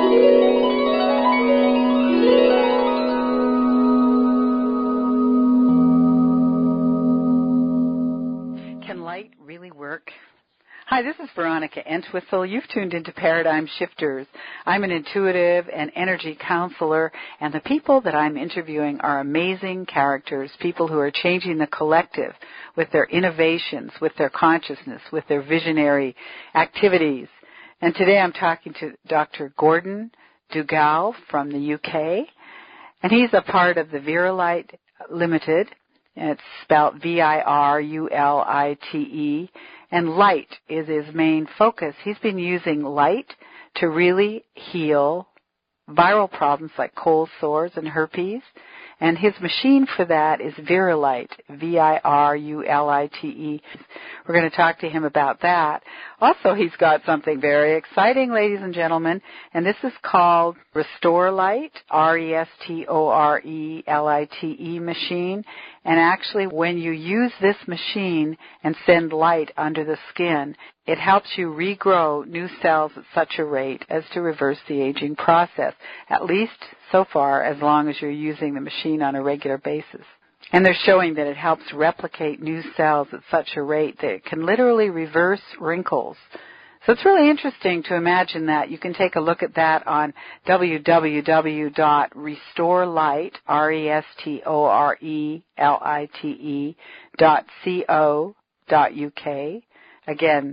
Can light really work? Hi, this is Veronica Entwistle. You've tuned into Paradigm Shifters. I'm an intuitive and energy counselor, and the people that I'm interviewing are amazing characters, people who are changing the collective with their innovations, with their consciousness, with their visionary activities. And today I'm talking to Dr. Gordon Duggal from the UK, and he's a part of the Virulite Limited. It's spelled Virulite, and light is his main focus. He's been using light to really heal viral problems like cold sores and herpes, and his machine for that is Virulite, Virulite. We're going to talk to him about that. Also, he's got something very exciting, ladies and gentlemen, and this is called Restore Light, Restorelite machine. And actually, when you use this machine and send light under the skin, it helps you regrow new cells at such a rate as to reverse the aging process, at least so far as long as you're using the machine on a regular basis. And they're showing that it helps replicate new cells at such a rate that it can literally reverse wrinkles. So it's really interesting to imagine that. You can take a look at that on www.restorelite.co.uk. Again,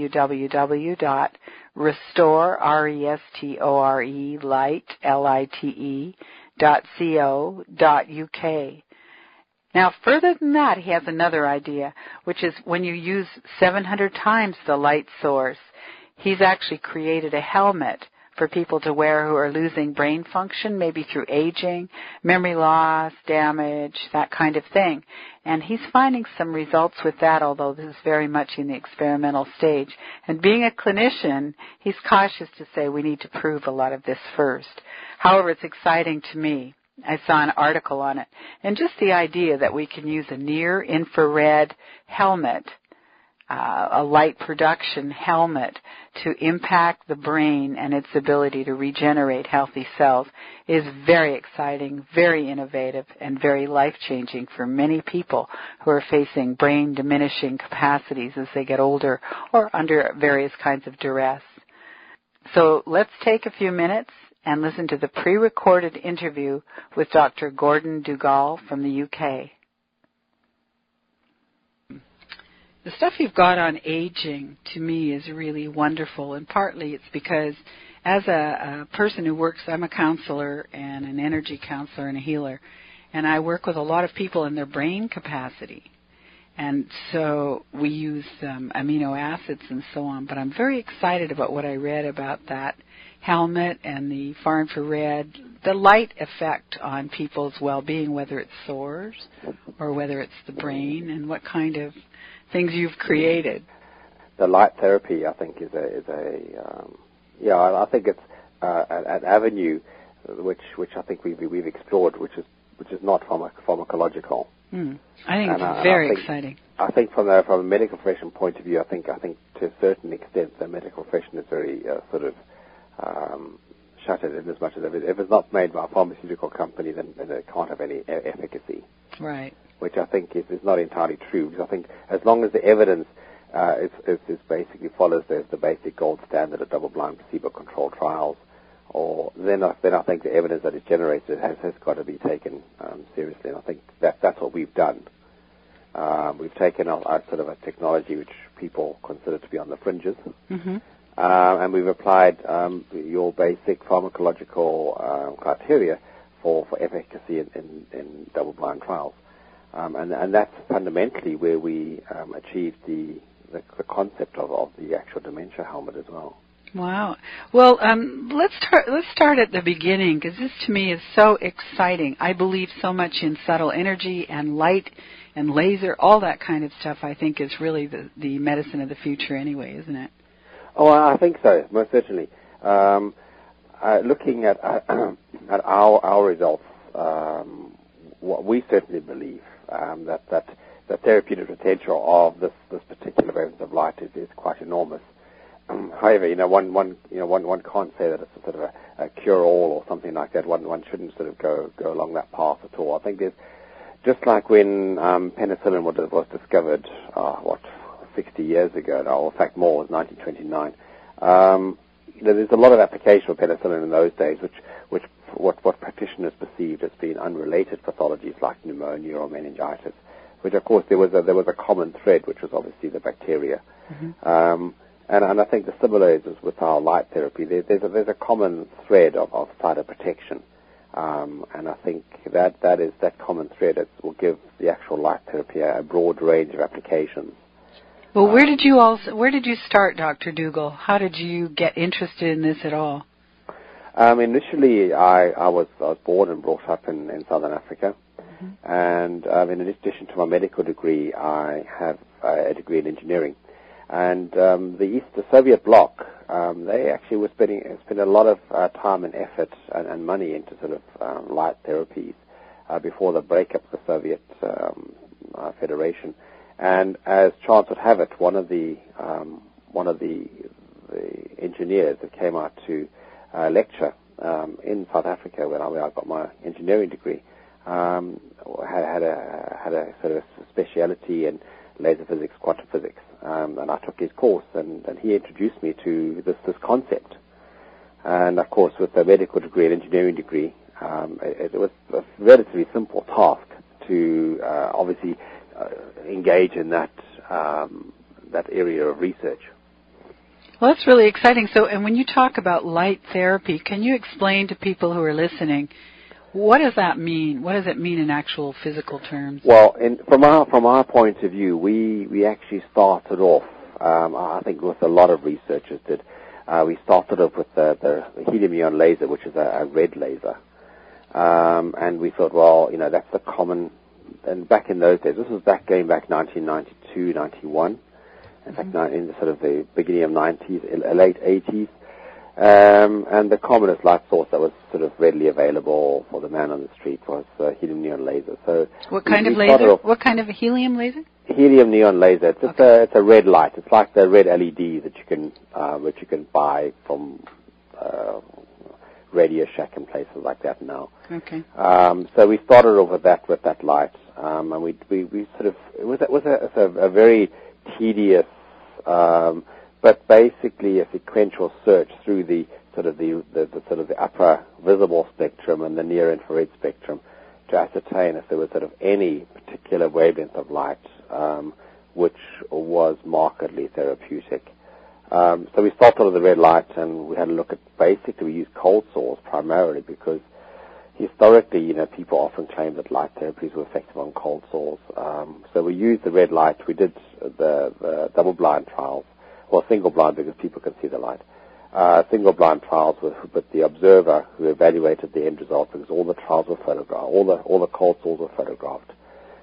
www.restorelite.co.uk. Now, further than that, he has another idea, which is when you use 700 times the light source, he's actually created a helmet for people to wear who are losing brain function, maybe through aging, memory loss, damage, that kind of thing. And he's finding some results with that, although this is very much in the experimental stage. And being a clinician, he's cautious to say we need to prove a lot of this first. However, it's exciting to me. I saw an article on it, and just the idea that we can use a near-infrared helmet, a light production helmet, to impact the brain and its ability to regenerate healthy cells is very exciting, very innovative, and very life-changing for many people who are facing brain diminishing capacities as they get older or under various kinds of duress. So let's take a few minutes and listen to the pre-recorded interview with Dr. Gordon Duggal from the UK. The stuff you've got on aging, to me, is really wonderful, and partly it's because as a person who works, I'm a counselor and an energy counselor and a healer, and I work with a lot of people in their brain capacity. And so we use amino acids and so on, but I'm very excited about what I read about that helmet and the far infrared, the light effect on people's well-being, whether it's sores or whether it's the brain, and what kind of things you've created. The light therapy, I think, I think it's an avenue which I think we've explored, which is not pharmacological. I think it's very exciting. I think from a medical profession point of view, I think to a certain extent the medical profession is very shuttered in as much as if it's not made by a pharmaceutical company, then it can't have any efficacy. Right. Which I think is not entirely true, because I think as long as the evidence is basically follows the basic gold standard of double-blind placebo-controlled trials, or then I think the evidence that is generated has got to be taken seriously, and I think that's what we've done. We've taken a sort of a technology which people consider to be on the fringes, and we've applied your basic pharmacological criteria for efficacy in double-blind trials, and that's fundamentally where we achieved the concept of the actual dementia helmet as well. Wow. Well, let's start at the beginning, because this to me is so exciting. I believe so much in subtle energy and light and laser, all that kind of stuff. I think is really the medicine of the future anyway, isn't it? Oh, I think so, most certainly. Looking at our results, what we certainly believe that the therapeutic potential of this particular variant of light is quite enormous. However, one can't say that it's a sort of a cure-all or something like that. One shouldn't sort of go along that path at all. I think there's, just like when penicillin was discovered, 60 years ago now, or in fact more, it was 1929. There's a lot of application of penicillin in those days, which what practitioners perceived as being unrelated pathologies like pneumonia or meningitis, which of course there was a common thread, which was obviously the bacteria. Mm-hmm. And I think the similar is with our light therapy. There's a common thread of cytoprotection, and I think that common thread will give the actual light therapy a broad range of applications. Well, where did you start, Dr. Dougal? How did you get interested in this at all? Initially, I was born and brought up in Southern Africa, mm-hmm. and in addition to my medical degree, I have a degree in engineering. And the Soviet bloc, they actually were spending a lot of time and effort and money into sort of light therapies before the breakup of the Soviet Federation. And as chance would have it, one of the engineers that came out to lecture in South Africa where I got my engineering degree had a sort of speciality in laser physics, quantum physics, and I took his course, and he introduced me to this concept. And of course, with a medical degree and engineering degree, it was a relatively simple task to obviously engage in that area of research. Well, that's really exciting. So, and when you talk about light therapy, can you explain to people who are listening, what does that mean? What does it mean in actual physical terms? Well, from our point of view, we actually started off, I think with a lot of researchers did, we started off with the helium neon laser, which is a red laser. And we thought, well, that's the common, and back in those days, this was going back 1992, 91, in fact, in the sort of the beginning of 90s, late 80s. And the commonest light source that was sort of readily available for the man on the street was helium neon laser. So what kind of laser? What kind of a helium laser? Helium neon laser. It's a red light. It's like the red LED that you can buy from Radio Shack and places like that now. Okay. So we started off with that light, and we sort of it was a very tedious, but basically a sequential search through the upper visible spectrum and the near infrared spectrum to ascertain if there was sort of any particular wavelength of light which was markedly therapeutic. So we started with the red light, and we had a look at, basically we used cold sores primarily because historically, people often claim that light therapies were effective on cold sores. So we used the red light. We did the double-blind trials, or single-blind because people can see the light. Single-blind trials with the observer who evaluated the end result because all the trials were photographed, all the cold sores were photographed.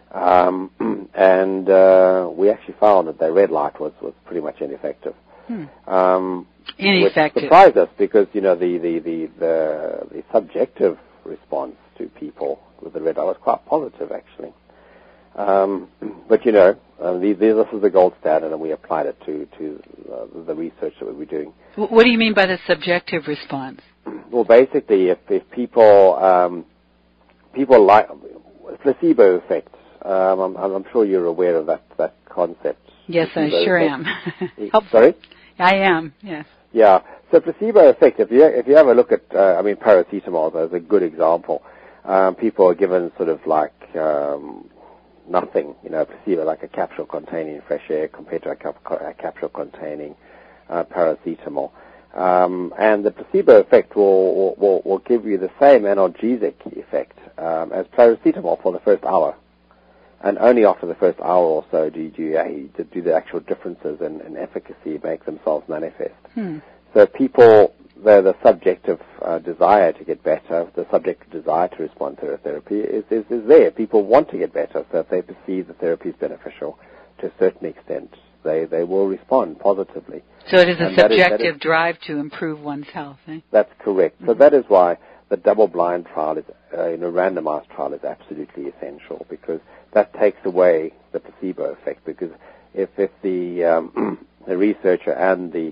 And we actually found that the red light was pretty much ineffective. Ineffective. Which surprised us because the subjective response to people with the red light was quite positive actually. But this is the gold standard, and we applied it to the research that we were doing. What do you mean by the subjective response? Well, basically, if people like placebo effect, I'm sure you're aware of that concept. Yes, I sure am. Sorry? I am. Yes. Yeah. So placebo effect. If you have a look at, paracetamol as a good example. People are given sort of like nothing, placebo, like a capsule containing fresh air compared to a capsule containing paracetamol. And the placebo effect will give you the same analgesic effect as paracetamol for the first hour. And only after the first hour or so do the actual differences in efficacy make themselves manifest. So people, the subjective desire to get better, the subjective desire to respond to therapy is there. People want to get better, so if they perceive the therapy is beneficial to a certain extent, they will respond positively. So it is a subjective drive to improve one's health, eh? That's correct. So that is why the double-blind trial, randomized trial, is absolutely essential, because that takes away the placebo effect. Because if the researcher and the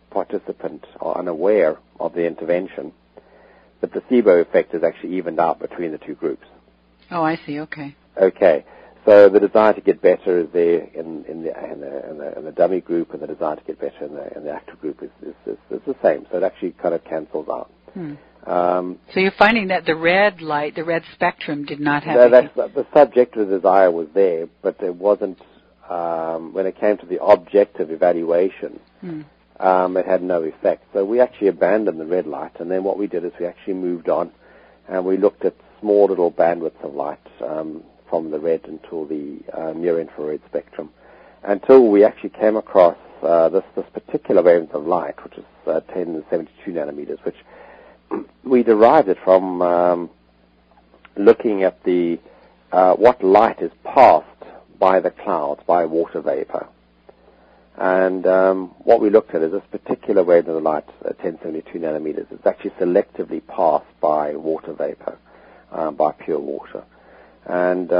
participant are unaware of the intervention, the placebo effect is actually evened out between the two groups. Oh, I see. Okay. Okay. So the desire to get better is there in the dummy group, and the desire to get better in the active group is the same. So it actually kind of cancels out. So you're finding that the red light, the red spectrum, did not have the subjective desire was there, but it wasn't, when it came to the objective evaluation, it had no effect. So we actually abandoned the red light, and then what we did is we actually moved on, and we looked at small little bandwidths of light from the red until the near-infrared spectrum, until we actually came across this particular wavelength of light, which is 10 to the 72 nanometers, which we derived it from looking at the what light is passed by the clouds, by water vapor. And what we looked at is this particular wavelength of light, 1072 nanometers, is actually selectively passed by water vapor, by pure water. And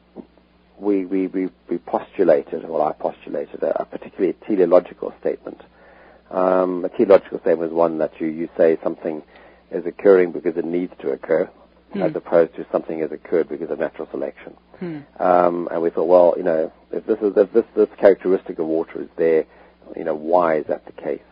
we postulated, well, I postulated a particularly teleological statement. A teleological statement is one that you say something is occurring because it needs to occur, as opposed to something has occurred because of natural selection. And we thought, well, if this characteristic of water is there, why is that the case?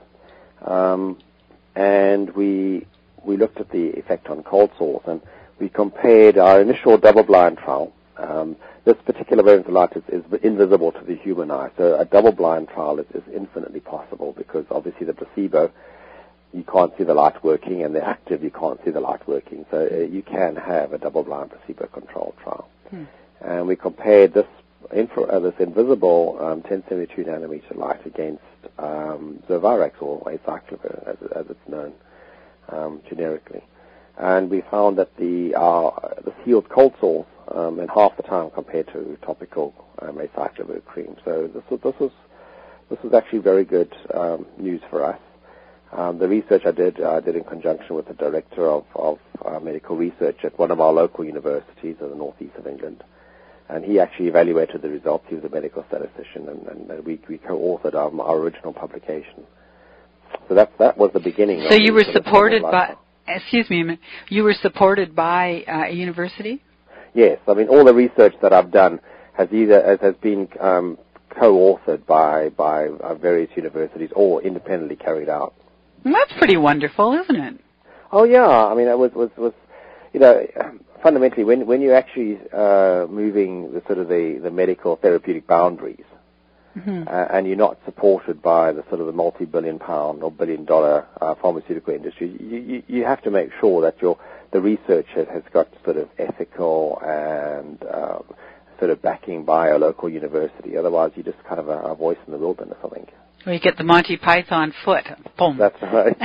And we looked at the effect on cold sores, and we compared our initial double-blind trial. This particular wavelength of light is invisible to the human eye, so a double-blind trial is infinitely possible, because obviously the placebo, you can't see the light working, and the active, you can't see the light working. So you can have a double-blind placebo-controlled trial. And we compared this invisible 1072 nanometer light against Zovirax, or acyclovir, as it's known generically. And we found that this healed cold sores in half the time compared to topical acyclovir cream. So this was actually very good news for us. The research I did in conjunction with the director of medical research at one of our local universities in the northeast of England. And he actually evaluated the results. He was a medical statistician, and we co-authored our original publication. So that was the beginning. So you were supported by, excuse me a minute, you were supported by a university? Yes. I mean, all the research that I've done has been co-authored by various universities or independently carried out. Well, that's pretty wonderful, isn't it? Oh yeah. I mean, it was fundamentally when you're actually moving the medical therapeutic boundaries, and you're not supported by the sort of the multi-billion-pound or billion-dollar pharmaceutical industry, you have to make sure that the research has got sort of ethical and sort of backing by a local university. Otherwise, you're just kind of a voice in the wilderness, I think. Well, you get the Monty Python foot. Boom. That's right.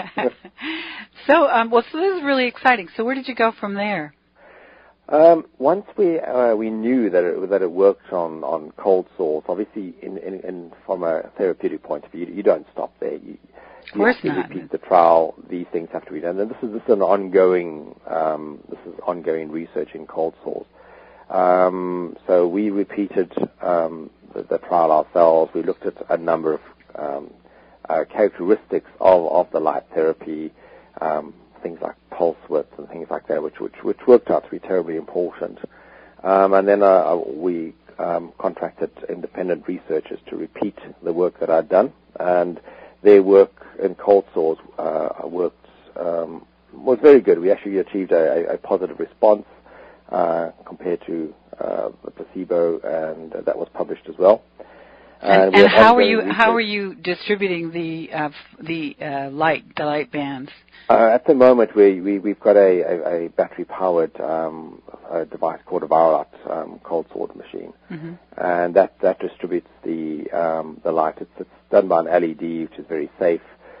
So this is really exciting. So where did you go from there? Once we knew that it worked on cold sores, obviously from a therapeutic point of view, you don't stop there. You have to repeat the trial. These things have to be done, and this is an ongoing research in cold sores. So we repeated the trial ourselves. We looked at a number of characteristics of the light therapy, things like pulse width and things like that, which worked out to be terribly important. And then we contracted independent researchers to repeat the work that I'd done, and their work in cold sores was very good. We actually achieved a positive response compared to the placebo, and that was published as well. And how are you distributing the light bands? At the moment, we've got a battery-powered device called a Viral cold sword machine, and that distributes the light. It's done by an LED, which is very safe,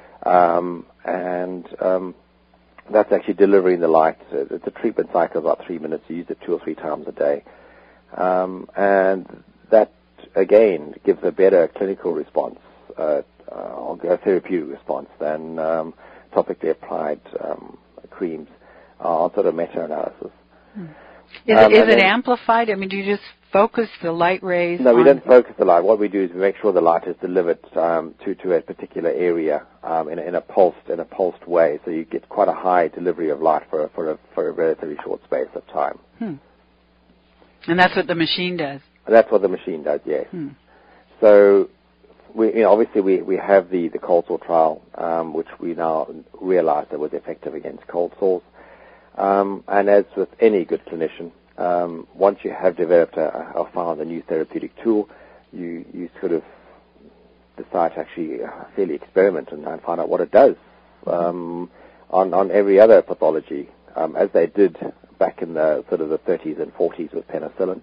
and that's actually delivering the light. It's a treatment cycle of about 3 minutes. You use it 2 or 3 times a day, and that again gives a better clinical response or a therapeutic response than topically applied creams on sort of meta-analysis. Is it amplified? I mean, do you just focus the light rays? No, we don't focus the light. What we do is we make sure the light is delivered to a particular area in a pulsed way, so you get quite a high delivery of light for a relatively short space of time. And that's what the machine does. That's what the machine does, yes. Hmm. So, obviously we have the cold sore trial, which we now realize that was effective against cold sores. And as with any good clinician, once you have developed or found a new therapeutic tool, you sort of decide to actually fairly experiment and find out what it does on every other pathology, as they did back in the sort of the 30s and 40s with penicillin.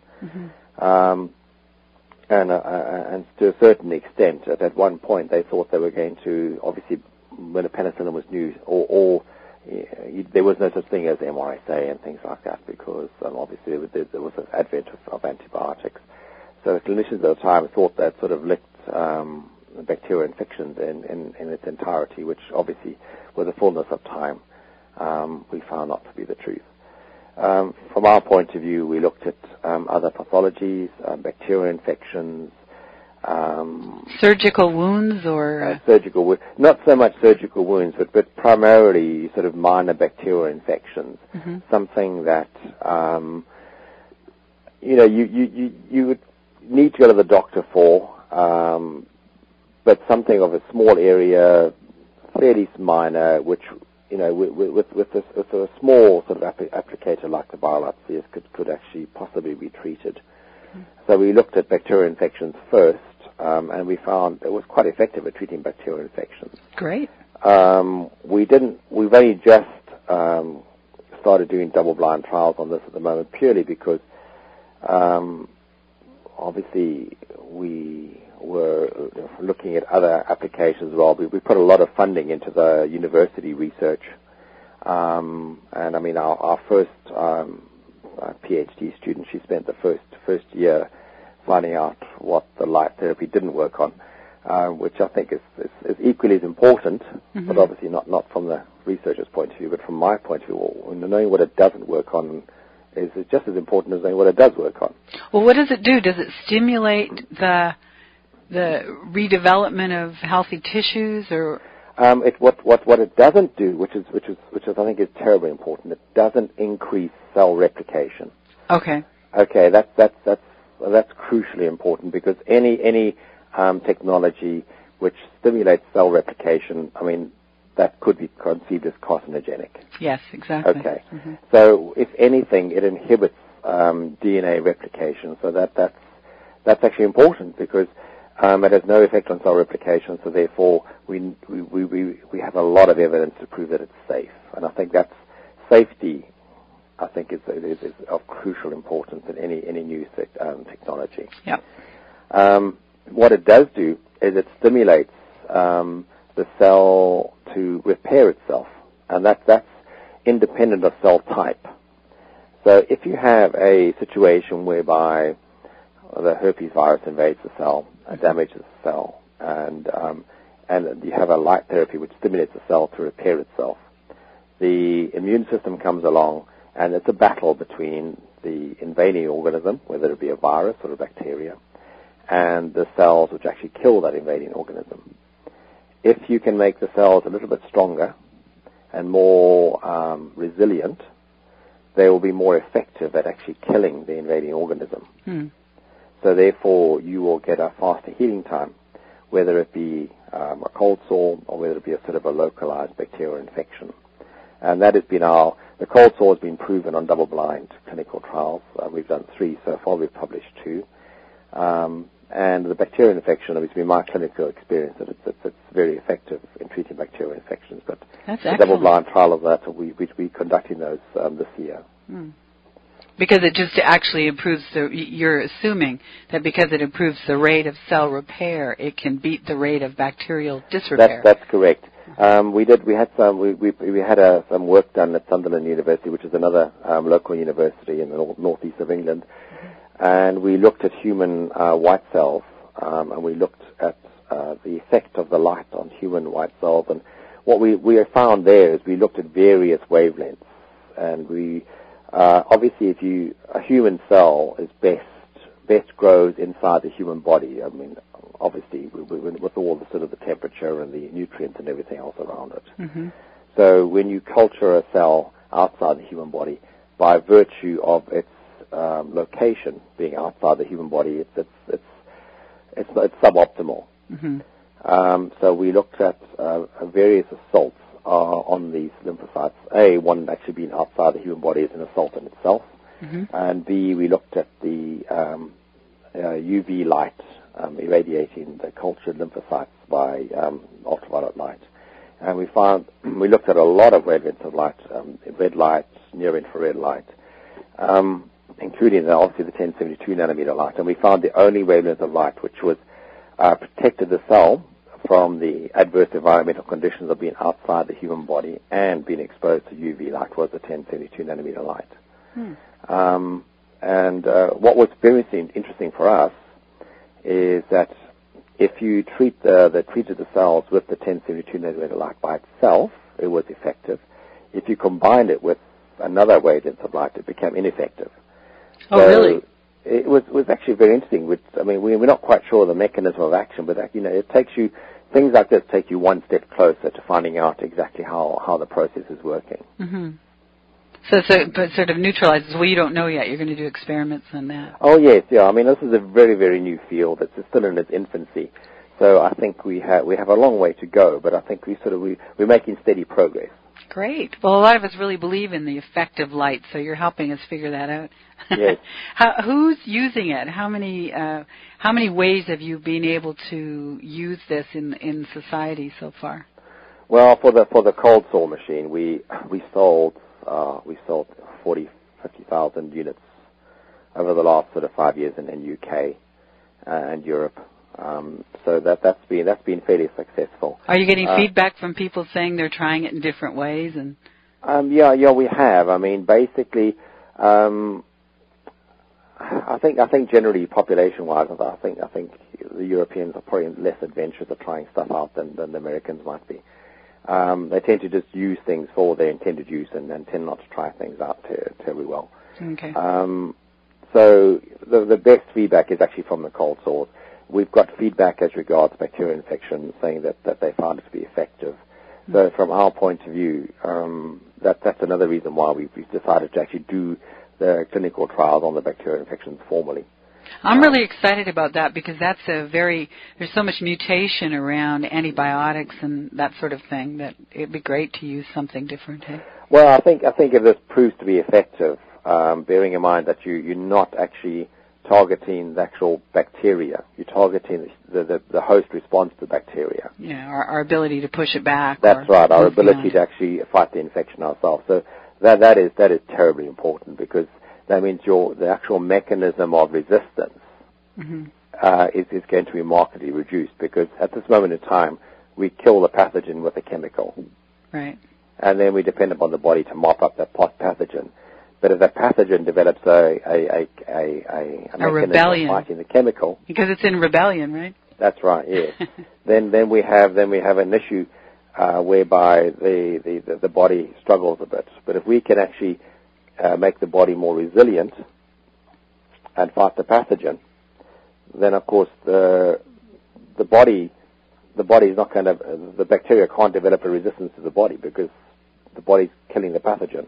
And to a certain extent, at one point, they thought they were going to, obviously, when the penicillin was new, there was no such thing as MRSA and things like that, because obviously there was an advent of antibiotics. So the clinicians at the time thought that sort of licked bacterial infections in its entirety, which obviously, with the fullness of time, we found not to be the truth. From our point of view, we looked at other pathologies, bacterial infections. Surgical wounds or? Surgical wounds. Not so much surgical wounds, but primarily sort of minor bacterial infections. Something that, you would need to go to the doctor for, but something of a small area, fairly minor, which, with a small sort of applicator like the biolapsies could actually possibly be treated. So we looked at bacterial infections first, and we found it was quite effective at treating bacterial infections. Great. We've only just started doing double-blind trials on this at the moment, purely because obviously we were looking at other applications as well. We put a lot of funding into the university research, and I mean our first PhD student, she spent the first year finding out what the light therapy didn't work on, which I think is equally as important, but obviously not from the researcher's point of view, but from my point of view, knowing what it doesn't work on is just as important as knowing what it does work on. Well, what does it do? Does it stimulate the redevelopment of healthy tissues, or? What it doesn't do, which I think is terribly important, it doesn't increase cell replication. Okay. Okay, that's crucially important, because any technology which stimulates cell replication, I mean, that could be conceived as carcinogenic. Yes, exactly. Okay. So if anything, it inhibits DNA replication. So that's actually important, because it has no effect on cell replication. So therefore, we have a lot of evidence to prove that it's safe. And I think that's safety. I think is of crucial importance in any new technology. Yep. What it does do is it stimulates the cell to repair itself, and that's independent of cell type. So if you have a situation whereby the herpes virus invades the cell, damages the cell, and you have a light therapy which stimulates the cell to repair itself, the immune system comes along, and it's a battle between the invading organism, whether it be a virus or a bacteria, and the cells which actually kill that invading organism. If you can make the cells a little bit stronger and more resilient, they will be more effective at actually killing the invading organism. So therefore, you will get a faster healing time, whether it be a cold sore or whether it be a sort of a localized bacterial infection. And that has been the cold sore has been proven on double-blind clinical trials. We've done 3 so far. We've published 2. And the bacterial infection, it's been my clinical experience that it's very effective in treating bacterial infections. But the double-blind trial of that, we're conducting those this year. Because it just actually improves you're assuming that because it improves the rate of cell repair, it can beat the rate of bacterial disrepair. That's correct. We had some work done at Sunderland University, which is another local university in the northeast of England, and we looked at human white cells, and we looked at the effect of the light on human white cells. And what we found there is we looked at various wavelengths, and we obviously a human cell is best best grows inside the human body. I mean, obviously, with all the sort of the temperature and the nutrients and everything else around it. Mm-hmm. So when you culture a cell outside the human body, by virtue of its location being outside the human body, it's suboptimal. Mm-hmm. So we looked at various assaults on these lymphocytes. A, one actually being outside the human body is an assault in itself. Mm-hmm. And B, we looked at the UV light irradiating the cultured lymphocytes by ultraviolet light. And we looked at a lot of wavelengths of light, red light, near-infrared light, including obviously the 1072 nanometer light. And we found the only wavelength of light which was protected the cell from the adverse environmental conditions of being outside the human body and being exposed to UV light was the 1072 nanometer light. And what was very interesting for us is that if you treated the cells with the 1072 nanometer light by itself, it was effective. If you combined it with another wavelength of light, it became ineffective. Oh, so really? It was actually very interesting. We're not quite sure of the mechanism of action, but it takes you, things like this take you one step closer to finding out exactly how the process is working. Mm-hmm. So it sort of neutralizes. Well, you don't know yet. You're going to do experiments on that. Oh, yes, yeah. I mean, this is a very, very new field. It's still in its infancy. So I think we have a long way to go, but I think we're making steady progress. Great. Well, a lot of us really believe in the effect of light, so you're helping us figure that out. Yes. Who's using it? How many ways have you been able to use this in society so far? Well, for the cold sore machine, we sold 50,000 units over the last sort of 5 years in UK and Europe. So that's been fairly successful. Are you getting feedback from people saying they're trying it in different ways? And yeah, we have. I mean, basically, I think generally population-wise, I think the Europeans are probably less adventurous at trying stuff out than the Americans might be. They tend to just use things for their intended use and tend not to try things out terribly well. Okay. So the best feedback is actually from the cold sores. We've got feedback as regards bacterial infections saying that they found it to be effective. Mm-hmm. So from our point of view, that's another reason why we've decided to actually do the clinical trials on the bacterial infections formally. I'm really excited about that because there's so much mutation around antibiotics and that sort of thing that it'd be great to use something different. Eh? Well, I think if this proves to be effective, bearing in mind that you're not actually targeting the actual bacteria, you're targeting the host response to the bacteria. Yeah, our ability to push it back. That's right, our ability to actually fight the infection ourselves. So that is terribly important because that means the actual mechanism of resistance mm-hmm. is going to be markedly reduced because at this moment in time we kill the pathogen with a chemical. Right. And then we depend upon the body to mop up that pathogen. But if that pathogen develops a mechanism rebellion. of fighting the chemical, because it's in rebellion, right? That's right. Yes. then we have an issue whereby the body struggles a bit. But if we can actually make the body more resilient and fight the pathogen, then of course the body is not going to, the bacteria can't develop a resistance to the body because the body's killing the pathogen.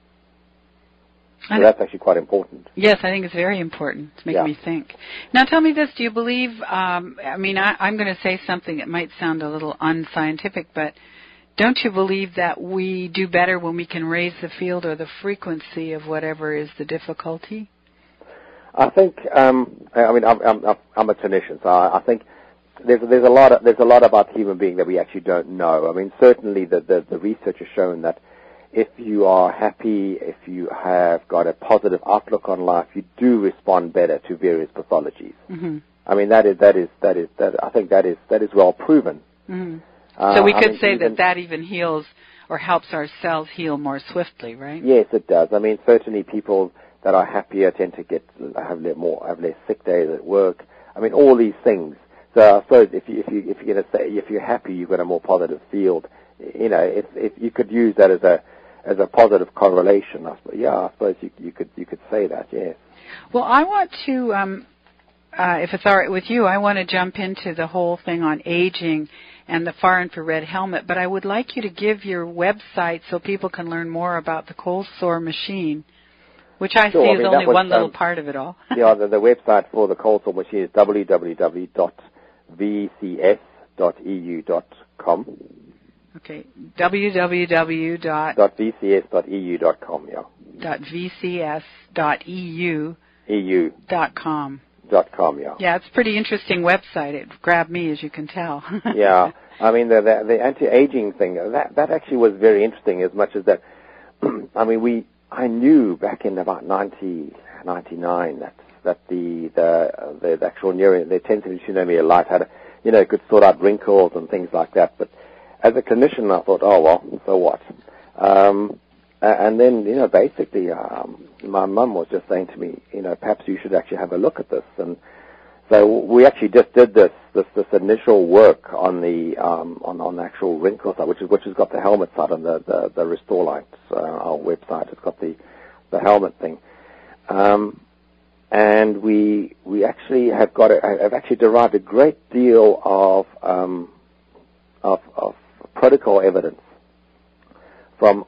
So that's actually quite important. Yes, I think it's very important. It's making me think. Now tell me this, do you believe, I'm going to say something that might sound a little unscientific, but don't you believe that we do better when we can raise the field or the frequency of whatever is the difficulty? I think, I'm a clinician, so I think there's a lot about the human being that we actually don't know. I mean, certainly the research has shown that if you are happy, if you have got a positive outlook on life, you do respond better to various pathologies. Mm-hmm. I mean, I think that is well proven. Mm-hmm. So we could say that even heals or helps our cells heal more swiftly, right? Yes, it does. I mean, certainly people that are happier tend to have less sick days at work. I mean, all these things. So I suppose if you're going to say if you're happy, you've got a more positive field. You know, if you could use that as a positive correlation, I suppose you could say that. Yes. Well, I want to if it's all right with you, I want to jump into the whole thing on aging and the far infrared helmet, but I would like you to give your website so people can learn more about the cold sore machine, which I see is only one little part of it all. Yeah, the website for the cold sore machine is www.vcs.eu.com. Okay, www.vcs.eu.com, yeah. .vcs.eu.com. .com, yeah. Yeah, it's a pretty interesting website. It grabbed me, as you can tell. Yeah, I mean, the anti-aging thing, that actually was very interesting as much as that, I mean, I knew back in about 1999 that the actual the 10-centimeter light had, could sort out wrinkles and things like that. But as a clinician, I thought, oh, well, so what? And then, basically, my mum was just saying to me, perhaps you should actually have a look at this. And so we actually just did this initial work on the on the actual wrinkle side, which has got the helmet side on the Restore Light, our website. It's got the helmet thing. And we actually have I've actually derived a great deal of protocol evidence from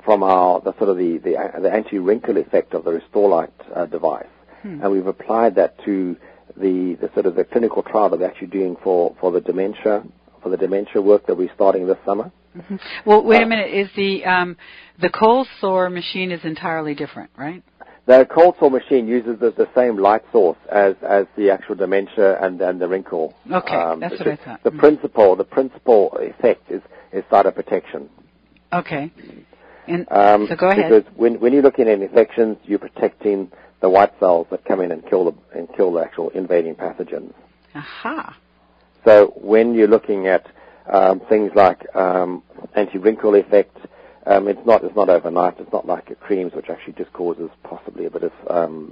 the anti-wrinkle effect of the Restore Light device, and we've applied that to the clinical trial that we're actually doing for the dementia work that we're starting this summer. Mm-hmm. Well, wait a minute. Is the cold sore machine is entirely different, right? The cold sore machine uses the same light source as the actual dementia and the wrinkle. Okay, that's what I thought. The principal effect is cytoprotection. Okay. So go ahead. Because when you're looking at infections, you're protecting the white cells that come in and kill the actual invading pathogens. Aha. So when you're looking at things like anti-wrinkle effect, it's not overnight. It's not like creams, which actually just causes possibly a bit of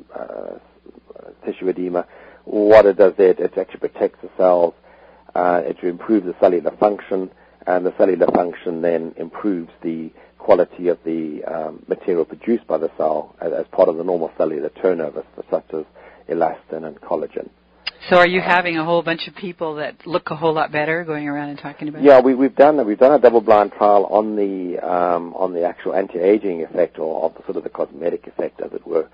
tissue edema. What it does there, it actually protects the cells. It improves the cellular function, and the cellular function then improves the quality of the material produced by the cell as part of the normal cellular turnover, such as elastin and collagen. So are you having a whole bunch of people that look a whole lot better going around and talking about it? Yeah, we've done a double-blind trial on the actual anti-aging effect, or of the cosmetic effect, as it were,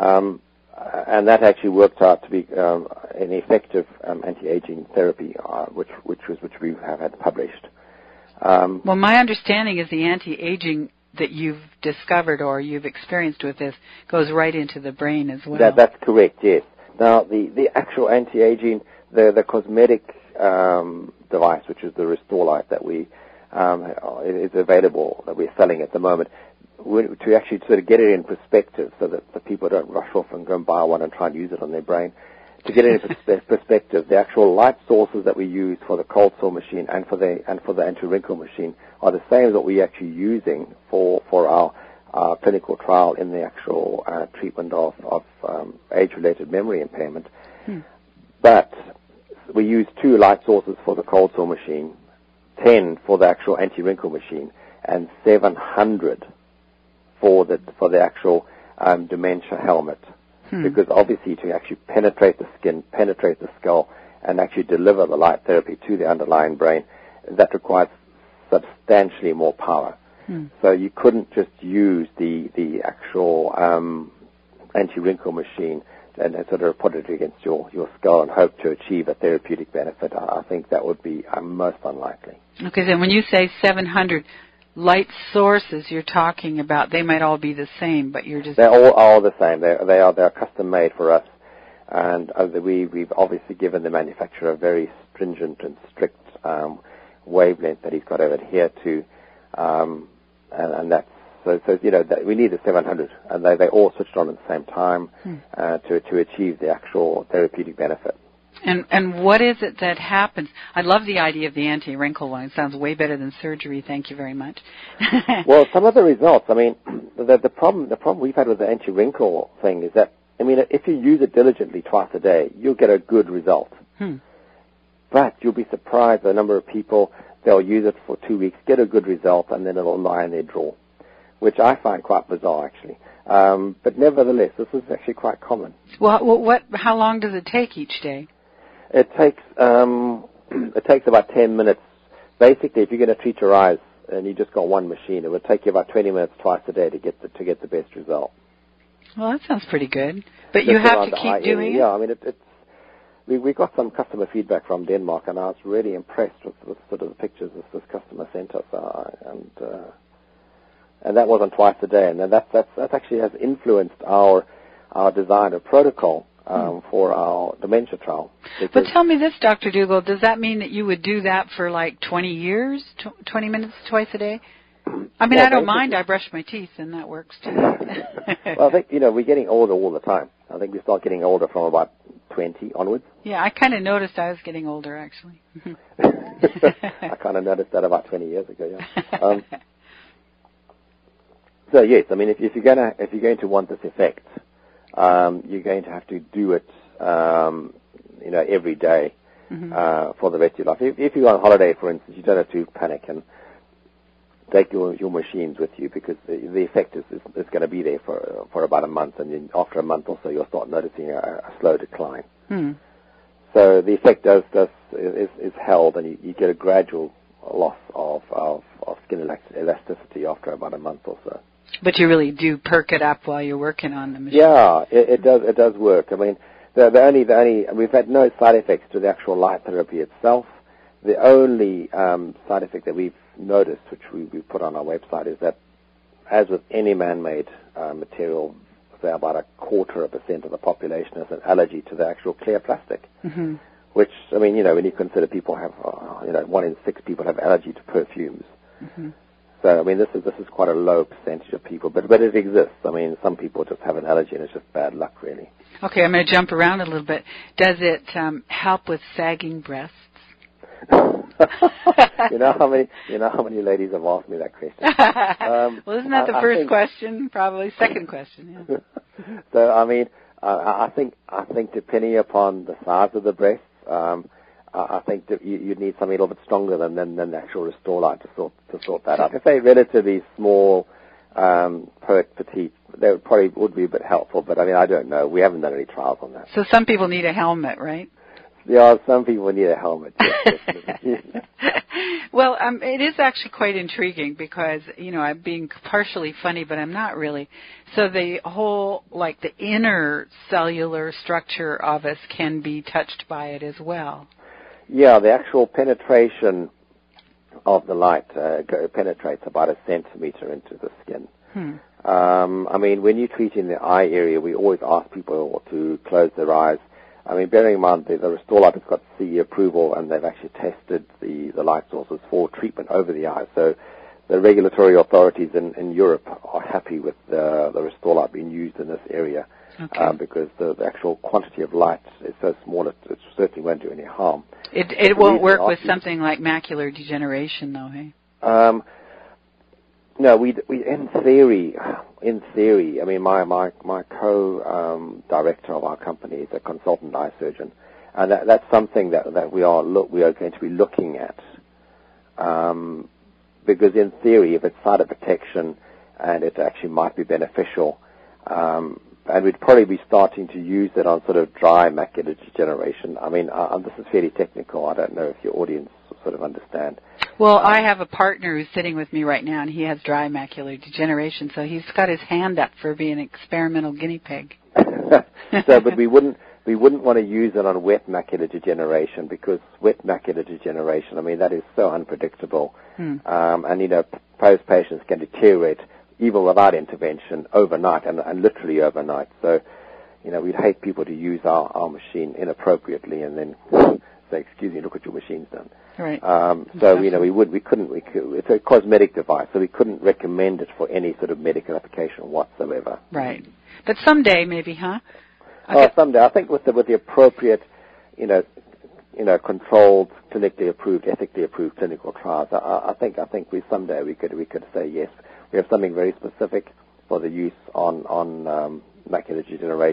and that actually worked out to be an effective anti-aging therapy, which we have had published. Well, my understanding is the anti-aging that you've discovered or you've experienced with this goes right into the brain as well. That's correct, yes. Now, the actual anti-aging, the cosmetic device, which is the Restore Light that is available, that we're selling at the moment, to actually sort of get it in perspective so that the people don't rush off and go and buy one and try and use it on their brain. To get it in perspective, the actual light sources that we use for the cold sore machine and for the anti-wrinkle machine are the same as what we're actually using for our clinical trial in the actual treatment of age-related memory impairment. But we use 2 light sources for the cold sore machine, 10 for the actual anti-wrinkle machine, and 700 for the actual dementia helmet. Because obviously to actually penetrate the skin, penetrate the skull, and actually deliver the light therapy to the underlying brain, that requires substantially more power. So you couldn't just use the actual anti-wrinkle machine and sort of put it against your skull and hope to achieve a therapeutic benefit. I think that would be most unlikely. Okay, then when you say 700 light sources you're talking about, they might all be the same, but you're just... They're all the same. They're custom made for us, and we've obviously given the manufacturer a very stringent and strict wavelength that he's got to adhere to, and that's so that we need the 700, and they all switched on at the same time to achieve the actual therapeutic benefit. And what is it that happens? I love the idea of the anti-wrinkle one. It sounds way better than surgery. Thank you very much. Well, some of the results, I mean, the problem we've had with the anti-wrinkle thing is that, I mean, if you use it diligently twice a day, you'll get a good result. But you'll be surprised the number of people, they'll use it for 2 weeks, get a good result, and then it'll lie in their drawer, which I find quite bizarre, actually. But nevertheless, this is actually quite common. Well, how long does it take each day? It takes about 10 minutes. Basically, if you're going to treat your eyes and you just got one machine, it would take you about 20 minutes twice a day to get the best result. Well, that sounds pretty good. But you have to keep doing it? Yeah, I mean, we got some customer feedback from Denmark, and I was really impressed with sort of the pictures this customer sent us, and that wasn't twice a day, and that actually has influenced our design of protocol for our dementia trial. But tell me this, Dr. Dougal, does that mean that you would do that for like 20 years, 20 minutes twice a day? I mean, I don't mind. I brush my teeth, and that works too. Well, I think, we're getting older all the time. I think we start getting older from about 20 onwards. Yeah, I kind of noticed I was getting older, actually. I kind of noticed that about 20 years ago, yeah. So, yes, I mean, if you're going to want this effect, you're going to have to do it, every day for the rest of your life. If you're on holiday, for instance, you don't have to panic and take your machines with you, because the effect is going to be there for about a month, and then after a month or so, you'll start noticing a slow decline. So the effect is held, and you get a gradual loss of skin elasticity after about a month or so. But you really do perk it up while you're working on the machine. Yeah, it does work. I mean, the only we've had no side effects to the actual light therapy itself. The only side effect that we've noticed, which we put on our website, is that, as with any man-made material, say about 0.25% of the population has an allergy to the actual clear plastic. Which, I mean, when you consider people have, 1 in 6 people have allergy to perfumes. So, I mean, this is quite a low percentage of people, but it exists. I mean, some people just have an allergy, and it's just bad luck, really. Okay, I'm going to jump around a little bit. Does it help with sagging breasts? you know how many ladies have asked me that question. Well, isn't that the first question? Probably second question. Yeah. So, I mean, I think depending upon the size of the breasts, I think that you'd need something a little bit stronger than the actual Restore Light to sort that out. If they're relatively small, petite, they probably would be a bit helpful. But I mean, I don't know. We haven't done any trials on that. So some people need a helmet, right? Yeah, some people need a helmet. Yes, Well, it is actually quite intriguing because, I'm being partially funny, but I'm not really. So the whole, the inner cellular structure of us can be touched by it as well. Yeah, the actual penetration of the light penetrates about 1 centimeter into the skin. I mean, when you're treating the eye area, we always ask people to close their eyes. I mean, bearing in mind the Restore Light has got CE approval, and they've actually tested the light sources for treatment over the eye. So the regulatory authorities in Europe are happy with the Restore Light being used in this area. Okay. Because the actual quantity of light is so small, it certainly won't do any harm. It won't work with something like macular degeneration, though, hey? No, we in theory, I mean, my co-director of our company is a consultant eye surgeon, and that's something that we are going to be looking at, because in theory, if it's side of protection and it actually might be beneficial, and we'd probably be starting to use it on sort of dry macular degeneration. I mean, this is fairly technical. I don't know if your audience sort of understand. Well, I have a partner who's sitting with me right now, and he has dry macular degeneration, so he's got his hand up for being an experimental guinea pig. But we wouldn't want to use it on wet macular degeneration, because wet macular degeneration, I mean, that is so unpredictable. And, most patients can deteriorate even without intervention overnight, and literally overnight. So, we'd hate people to use our machine inappropriately and then say, excuse me, look what your machine's done. Right. So, it's a cosmetic device, so we couldn't recommend it for any sort of medical application whatsoever. Right. But someday, maybe, huh? Okay. Someday. I think with the appropriate, controlled, clinically approved, ethically approved clinical trials, I think someday we could say yes. We have something very specific for the use on macular degeneration.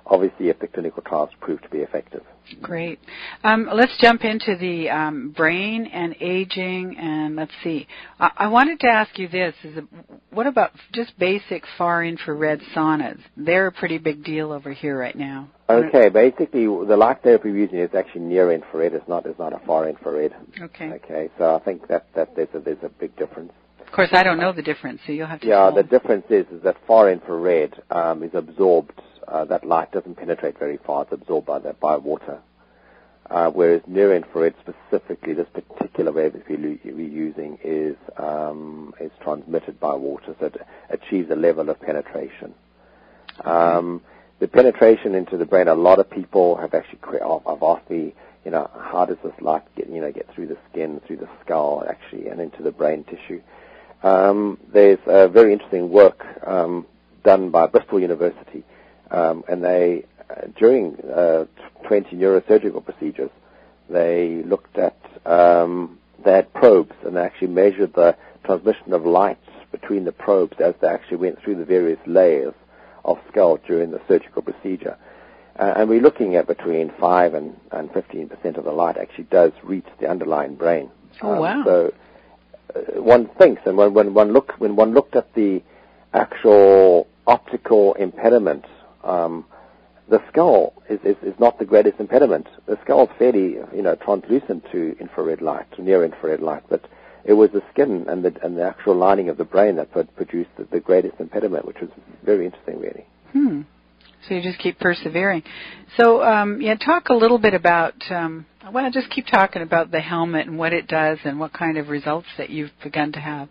obviously if the clinical trials prove to be effective. Great. Let's jump into the brain and aging, and let's see. I wanted to ask you this: what about just basic far infrared saunas? They're a pretty big deal over here right now. Okay, basically the light therapy we're using is actually near infrared. It's not a far infrared. Okay. Okay, so I think that there's a big difference. Of course, I don't know the difference, so you'll have to. Yeah, the difference is that far infrared is absorbed. That light doesn't penetrate very far. It's absorbed by water. Whereas near infrared, specifically, this particular wave that we're using is transmitted by water, so it achieves a level of penetration. The penetration into the brain, a lot of people have actually have asked me, how does this light get through the skin, through the skull, actually, and into the brain tissue. There's very interesting work done by Bristol University, and they, during 20 neurosurgical procedures, they looked at, they had probes, and they actually measured the transmission of light between the probes as they actually went through the various layers of skull during the surgical procedure. And we're looking at between 5 and 15% of the light actually does reach the underlying brain. Oh, wow. So one thinks, and when one looked at the actual optical impediment, the skull is not the greatest impediment. The skull is fairly, translucent to infrared light, to near infrared light, but it was the skin and the actual lining of the brain that produced the greatest impediment, which was very interesting, really. So you just keep persevering. So, talk a little bit about, I want to just keep talking about the helmet and what it does and what kind of results that you've begun to have.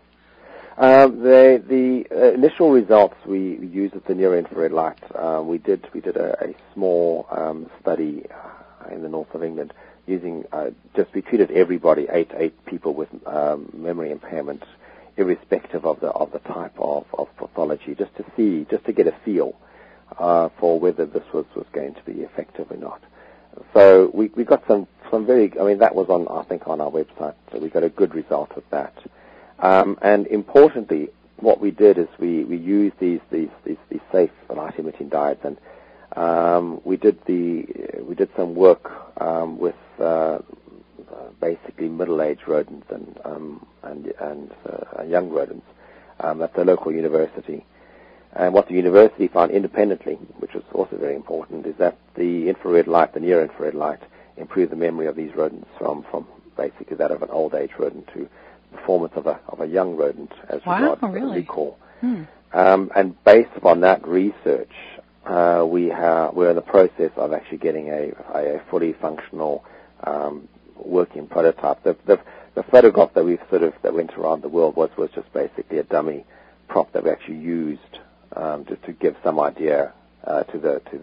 The initial results we used with the near infrared light. We did a small study in the north of England using we treated everybody, eight people with memory impairment, irrespective of the type of pathology, just to get a feel for whether this was going to be effective or not. So we got some very, that was on our website, so we got a good result with that. And importantly, what we did is we used these safe light emitting diodes, and we did some work with basically middle-aged rodents and young rodents at the local university. And what the university found independently, which was also very important, is that the infrared light, the near-infrared light, improved the memory of these rodents from basically that of an old-age rodent to performance of a young rodent as regards recall. And based upon that research, we're in the process of actually getting a fully functional working prototype. The photograph that went around the world was just basically a dummy prop that we actually used just to give some idea to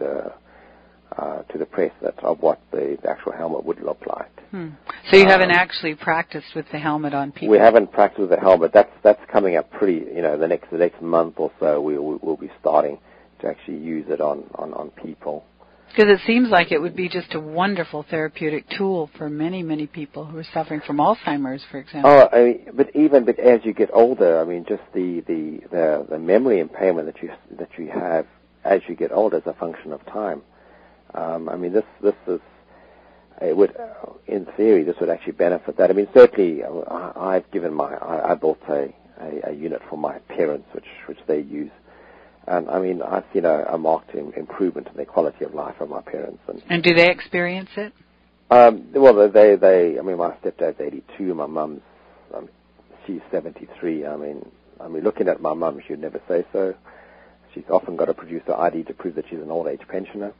the press of what the actual helmet would look like. So you haven't actually practiced with the helmet on people? We haven't practiced with the helmet. That's coming up pretty. The next month or so, we'll be starting to actually use it on people. Because it seems like it would be just a wonderful therapeutic tool for many, many people who are suffering from Alzheimer's, for example. But as you get older, just the memory impairment that you have as you get older is a function of time. This is. It would, in theory, this would actually benefit that. Certainly, I bought a unit for my parents, which they use, and I've seen a marked improvement in the quality of life of my parents. And do they experience it? Well, my stepdad's 82, my mum's, she's 73. Looking at my mum, she'd never say so. She's often got to produce her ID to prove that she's an old-age pensioner.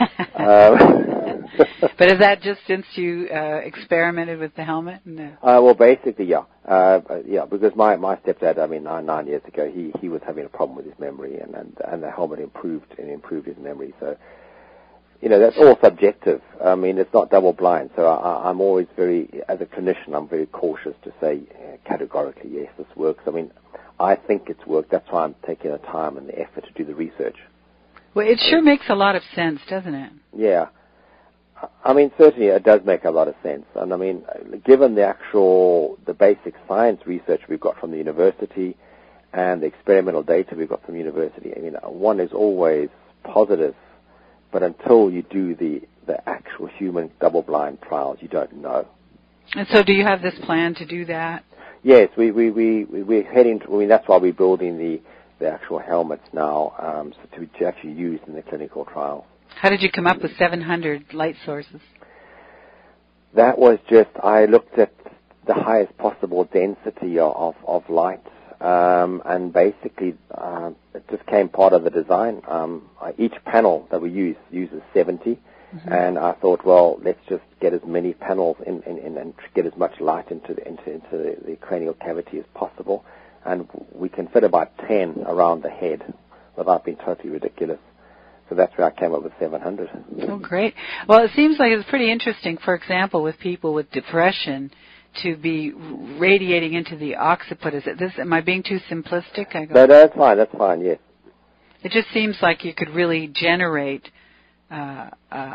But is that just since you experimented with the helmet? No. Well, basically, yeah. Because my stepdad, 9 years ago, he was having a problem with his memory, and the helmet improved his memory. So, that's all subjective. It's not double-blind. So I'm always as a clinician, I'm very cautious to say categorically, yes, this works. I think it's worked. That's why I'm taking the time and the effort to do the research. Well, it sure makes a lot of sense, doesn't it? Yeah. Certainly it does make a lot of sense. And given the basic science research we've got from the university and the experimental data we've got from the university, one is always positive but until you do the actual human double-blind trials, you don't know. And so do you have this plan to do that? Yes, we're heading to, I mean, that's why we're building the actual helmets now, so to actually use in the clinical trial. How did you come up with 700 light sources? That was just, I looked at the highest possible density of light, and basically it just came part of the design. Each panel that we use uses 70, and I thought, well, let's just get as many panels in and get as much light into the cranial cavity as possible, and we can fit about 10 around the head without being totally ridiculous. So that's where I came up with 700. Oh, great. Well, it seems like it's pretty interesting, for example, with people with depression, to be radiating into the occiput. Is it this? Am I being too simplistic? No, that's fine, yes. It just seems like you could really generate an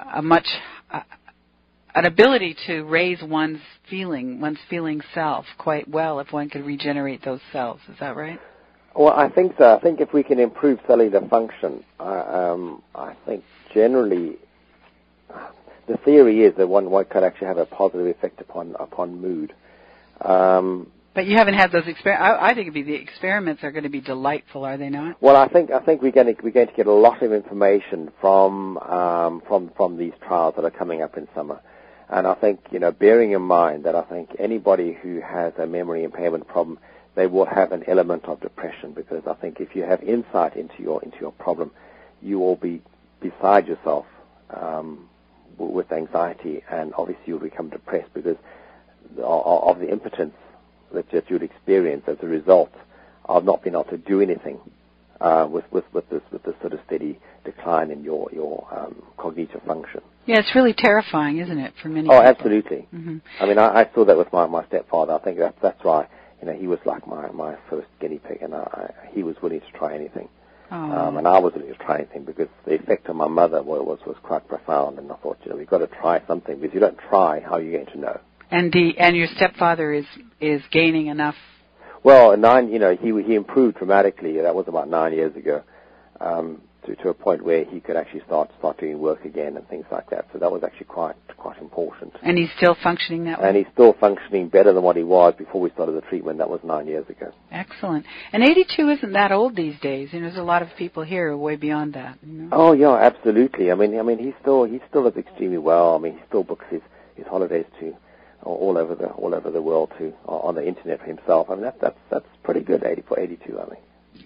ability to raise one's feeling self quite well if one could regenerate those cells. Is that right? Well, I think so. I think if we can improve cellular function, I think generally the theory is that one could actually have a positive effect upon mood. But you haven't had those experiments. I think the experiments are going to be delightful, are they not? Well, I think we're going to get a lot of information from these trials that are coming up in summer. And I think, bearing in mind that I think anybody who has a memory impairment problem, they will have an element of depression, because I think if you have insight into your problem, you will be beside yourself with anxiety, and obviously you'll become depressed because of the impotence that you'd experience as a result of not being able to do anything with this sort of steady decline in your cognitive function. Yeah, it's really terrifying, isn't it, for many people? Oh, absolutely. Mm-hmm. I mean, I saw that with my stepfather. I think that's why, he was like my first guinea pig, and he was willing to try anything. Oh. And I was willing to try anything, because the effect on my mother was quite profound, and I thought, we've got to try something, because if you don't try, how are you going to know? And your stepfather is gaining enough. Well, he improved dramatically. That was about 9 years ago, to a point where he could actually start doing work again and things like that. So that was actually quite important. And he's still functioning that way? And he's still functioning better than what he was before we started the treatment. That was 9 years ago. Excellent. And 82 isn't that old these days. There's a lot of people here who are way beyond that. Oh yeah, absolutely. I mean, he still does extremely well. I mean, he still books his holidays to all over the world on the internet for himself. I mean, that's pretty good. 82, I think.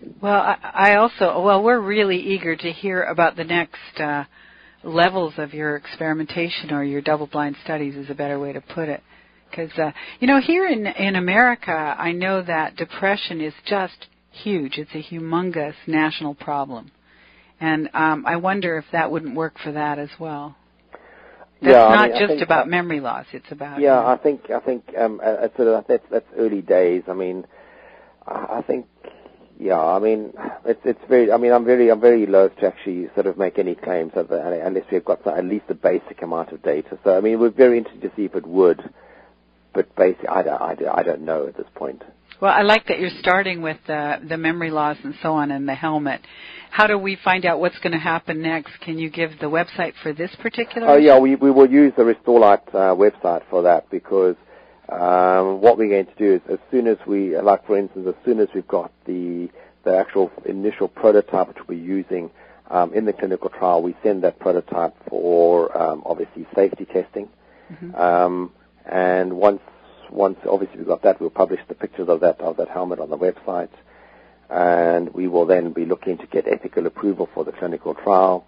Well, we're really eager to hear about the next levels of your experimentation, or your double-blind studies is a better way to put it. Because, here in America, I know that depression is just huge. It's a humongous national problem. And I wonder if that wouldn't work for that as well. That's not just about memory loss. It's about... Yeah, I think that's early days. I mean, I think... Yeah, I mean, it's very. I mean, I'm very loath to actually sort of make any claims unless we've got at least a basic amount of data. So, I mean, we're very interested to see if it would, but basically, I don't know at this point. Well, I like that you're starting with the memory loss and so on, and the helmet. How do we find out what's going to happen next? Can you give the website for this particular? Oh yeah, we will use the Restore Light website for that, because. What we're going to do is, as soon as we've got the actual initial prototype which we're using in the clinical trial, we send that prototype for obviously safety testing. Mm-hmm. And once obviously we've got that, we'll publish the pictures of that helmet on the website, and we will then be looking to get ethical approval for the clinical trial.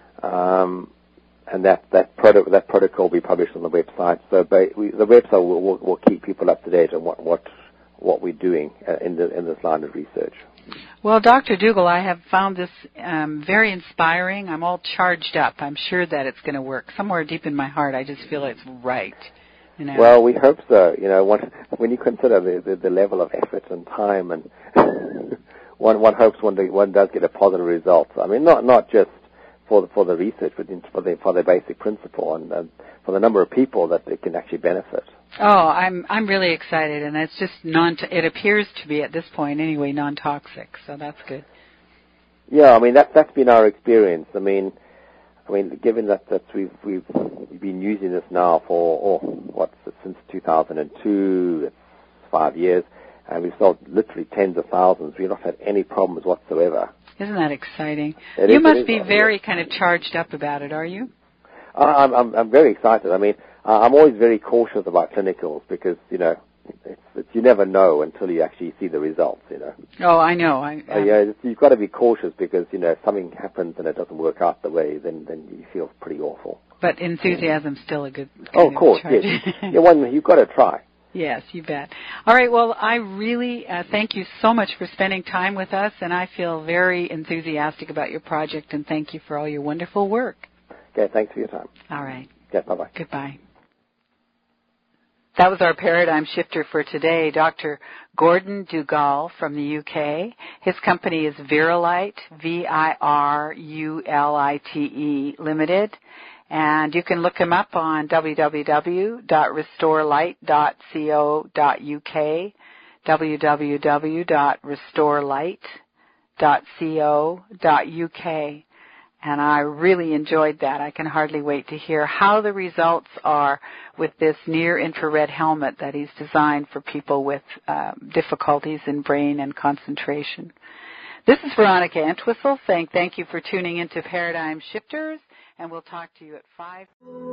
And that protocol will be published on the website. So the website will keep people up to date on what we're doing in this line of research. Well, Dr. Dougal, I have found this very inspiring. I'm all charged up. I'm sure that it's going to work. Somewhere deep in my heart, I just feel it's right. Well, we hope so. When you consider the level of effort and time, and one hopes one does get a positive result. I mean, not just for the research, but for the basic principle, and for the number of people that it can actually benefit. Oh, I'm really excited, and it's just it appears to be at this point anyway non-toxic, so that's good. Yeah, I mean that's been our experience. I mean, I mean, given that we've been using this now for since 2002, it's 5 years, and we've sold literally tens of thousands. We've not had any problems whatsoever. Isn't that exciting? You must be very kind of charged up about it, are you? I'm very excited. I mean, I'm always very cautious about clinicals because, you know, you never know until you actually see the results, you know. Oh, I know. Yeah, you've got to be cautious because, you know, if something happens and it doesn't work out the way, then you feel pretty awful. But enthusiasm's still a good of course, yes. You've got to try. Yes, you bet. All right, well, I really thank you so much for spending time with us, and I feel very enthusiastic about your project, and thank you for all your wonderful work. Okay, thanks for your time. All right. Okay, bye-bye. Goodbye. That was our paradigm shifter for today, Dr. Gordon Dugal from the UK. His company is Virulite, Virulite Limited. And you can look him up on www.restorelight.co.uk, www.restorelight.co.uk. And I really enjoyed that. I can hardly wait to hear how the results are with this near-infrared helmet that he's designed for people with difficulties in brain and concentration. This is Veronica Entwistle saying thank you for tuning into Paradigm Shifters, and we'll talk to you at 5.